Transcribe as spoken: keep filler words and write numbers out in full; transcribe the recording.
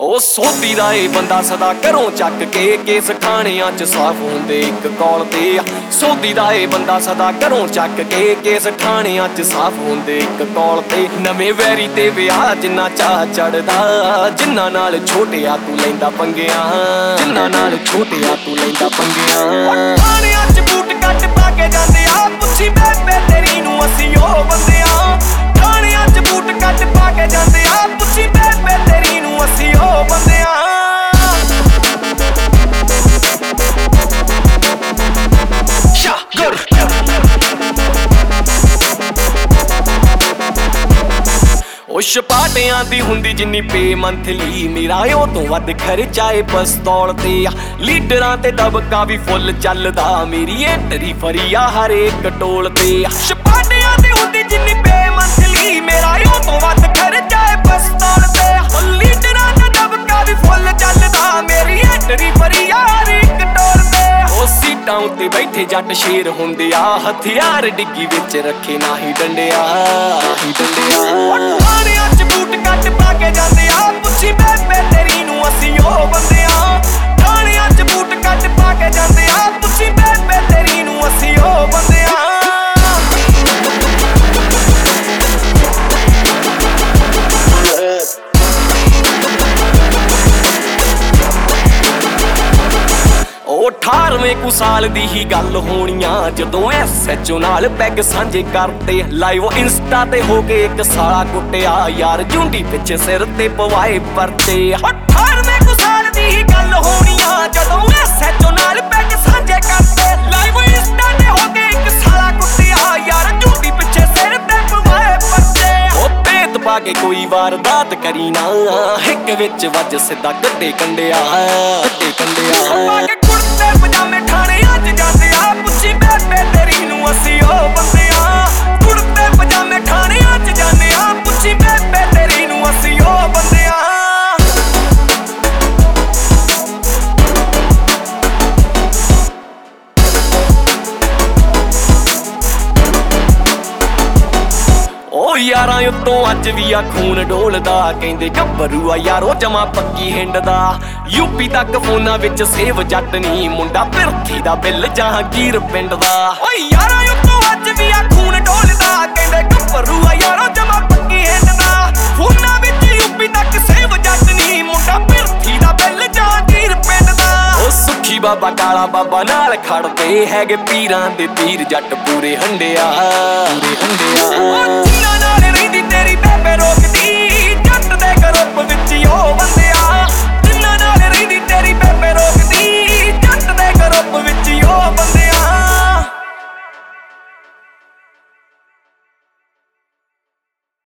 ਉਹ ਸੋਧੀ ਦਾ ਏ ਬੰਦਾ ਸਦਾ ਘਰੋਂ ਚੱਕ ਕੇ ਕੇਸ ਖਾਣਿਆਂ ਚ ਸਾਫ਼ ਹੁੰਦੇ ਇੱਕ ਕੌਲ ਤੇ। ਸੋਧੀ ਦਾ ਏ ਬੰਦਾ ਸਦਾ ਘਰੋਂ ਚੱਕ ਕੇ ਕੇਸ ਖਾਣਿਆਂ ਚ ਸਾਫ਼ ਹੁੰਦੇ ਇੱਕ ਕੌਲ ਤੇ। ਨਵੇਂ ਵੈਰੀ ਤੇ ਵਿਆਹ ਜਿੰਨਾ ਚਾਹ ਚੜਦਾ, ਜਿੰਨਾ ਨਾਲ ਛੋਟਿਆ ਤੂੰ ਲੈਂਦਾ ਪੰਗਿਆਂ, ਜਿੰਨਾ ਨਾਲ ਛੋਟਿਆ ਤੂੰ ਲੈਂਦਾ ਪੰਗਿਆਂ। ਖਾਣਿਆਂ ਚ ਬੂਟ ਕੱਟ ਪਾ ਕੇ ਜਾਂਦੇ ਆ, ਪੁੱਛੀ ਬੇਬੇ ਤੇਰੀ ਨੂੰ ਅਸੀਂ ਉਹ ਬੰਦੇ ਆ। ਖਾਣਿਆਂ ਚ ਬੂਟ ਕੱਟ ਪਾ ਕੇ ਜਾਂਦੇ ਆ, ਪੁੱਛੀ ਬੇਬੇ ਤੇਰੀ ਨੂੰ ਅਸੀਂ ਉਹ ਬੰਦੇ ਆ। ਉਹ ਛਪਾਟਿਆਂ ਦੀ ਹੁੰਦੀ ਜਿੰਨੀ ਪੇ ਮੰਥਲੀ, ਮੇਰਾ ਉਹ ਤੋਂ ਵੱਧ ਖਰਚਾ ਏ ਪਿਸਤੌਲ ਤੇ। ਲੀਡਰਾਂ ਤੇ ਦਬਕਾ ਵੀ ਫੁੱਲ ਚੱਲਦਾ, ਮੇਰੀ ਐਂਟਰੀ ਫਰੀ ਆ ਹਰੇਕ ਟੋਲ ਤੇ। ਛਪਾਟਿਆਂ ਦੀ ਹੁੰਦੀ ਜਿੰਨੀ ਪੇ ਮੰਥਲੀ, ਮੇਰਾ ਉਹ ਤੋਂ ਵੱਧ ਖਰਚਾ ਏ ਪਿਸਤੌਲ ਤੇ। ਲੀਡਰਾਂ ਤੇ ਦਬਕਾ ਵੀ ਫੁੱਲ ਚੱਲਦਾ, ਮੇਰੀ ਐਂਟਰੀ ਫਰੀ ਆ ਹਰੇਕ ਟੋਲ ਤੇ। ਉਹ ਸੀਟਾਂ ਉੱਤੇ ਬੈਠੇ ਜੱਟ ਸ਼ੇਰ ਹੁੰਦੇ ਆ, ਹਥਿਆਰ ਡਿੱਗੀ ਵਿੱਚ ਰੱਖੇ ਨਾ ਹੀ ਡੰਡਿਆ, ਹੀ ਡੰਡਿਆ। ਖਾਣਿਆਂ ਚ ਬੂਟ ਕੱਟ ਪਾ ਕੇ ਜਾਂਦੇ ਆ, ਪੁੱਛੀ ਬੇਬੇ ਤੇਰੀ ਨੂੰ ਅਸੀਂ ਉਹ ਬੰਦੇ ਆ। ਖਾਣਿਆਂ ਚ ਬੂਟ ਕੱਟ ਪਾ ਕੇ ਜਾਂਦੇ ਆ, ਪੁੱਛੀ ਬੇਬੇ ਤੇਰੀ ਨੂੰ ਅਸੀਂ ਉਹ ਬੰਦੇ ਆ। ਉਹ ਅਠਾਰਵੇਂ ਕੁ ਸਾਲ ਦੀ ਹੀ ਗੱਲ ਹੋਣੀਆਂ, ਜਦੋਂ ਐਸ ਐਚ ਓ ਨਾਲ ਪੈਗ ਸਾਂਝੇ ਕਰਦੇ। ਲਾਈਵ ਇੰਸਟਾ ਤੇ ਹੋ ਕੇ ਇੱਕ ਸਾਲਾ ਕੁੱਟਿਆ ਯਾਰ, ਜੁੰਡੀ ਪਿੱਛੇ ਸਿਰ ਤੇ ਪਵਾਏ ਪਰਤੇ। ਅਠਾਰਵੇਂ ਕੁ ਸਾਲ ਦੀ ਹੀ ਗੱਲ ਹੋਣੀਆਂ, ਜਦੋਂ ਐਸ ਐਚ ਓ ਨਾਲ ਪੈਗ ਸਾਂਝੇ ਕਰਦੇ। ਲਾਈਵ ਇੰਸਟਾ ਤੇ ਹੋ ਕੇ ਇੱਕ ਸਾਲਾ ਕੁੱਟਿਆ ਯਾਰ, ਜੁੰਡੀ ਪਿੱਛੇ ਸਿਰ ਤੇ ਪਵਾਏ ਪਰਤੇ। ਉਹ ਭੇਤ ਪਾ ਕੇ ਕੋਈ ਵਾਰਦਾਤ ਕਰੀ ਨਾ, ਹਿੱਕ ਵਿੱਚ ਵੱਜ ਸਿੱਧਾ ਗੱਡੇ ਕੰਡਿਆ, ਗੱਡੇ ਕੰਡਿਆ। ਪਜਾਮੇ ਠਾਣਿਆਂ ਚ ਜਾਂਦੇ ਆ, ਪੁੱਛੀ ਬੇਬੇ ਤੇਰੀ ਨੂੰ ਅਸੀਂ ਉਹ ਬੰਦੇ ਆ। ਕੁੜਤੇ ਪਜਾਮੇ ਠਾਣਿਆਂ ਚ ਜਾਂਦੇ ਆ, ਪੁੱਛੀ ਬੇਬੇ ਤੇਰੀ ਨੂੰ ਅਸੀਂ ਉਹ ਬੰਦੇ ਆ। ਉਹ ਯਾਰਾਂ ਉੱਤੋਂ ਅੱਜ ਵੀ ਆ ਖੂਨ ਡੋਲਦਾ, ਕਹਿੰਦੇ ਗੱਭਰੂ ਆ ਯਾਰੋ ਜਮਾ ਪੱਕੀ ਹਿੰਡ ਦਾ। ਯੂਪੀ ਤੱਕ ਫੋਨਾਂ ਵਿੱਚ ਸੇਵ ਜੱਟ ਨੀ, ਮੁੰਡਾ ਪਿਰਥੀ ਦਾ ਬਿੱਲ ਜਹਾਂਗੀਰ ਪਿੰਡ ਦਾ। ਓ ਯਾਰਾਂ ਉੱਤੋਂ ਅੱਜ ਵੀ ਆ ਖੂਨ ਡੋਲਦਾ, ਕਹਿੰਦੇ ਗੱਭਰੂ ਆ ਯਾਰੋ ਜਮਾ ਪੱਕੀ ਹਿੰਡ ਦਾ। ਫੋਨਾਂ ਵਿੱਚ ਯੂਪੀ ਤੱਕ ਸੇਵ ਜੱਟ ਨੀ, ਮੁੰਡਾ ਪਿਰਥੀ ਦਾ ਬਿੱਲ ਜਹਾਂਗੀਰ ਪਿੰਡ ਦਾ। ਉਹ ਸੁੱਖੀ ਬਾਬਾ ਕਾਲਾ ਬਾਬਾ ਨਾਲ ਖੜਦੇ ਹੈਗੇ, ਪੀਰਾਂ ਦੇ ਪੀਰ ਜੱਟ ਪੂਰੇ ਹੰਡਿਆ, ਪੂਰੇ ਹੰਡਿਆ।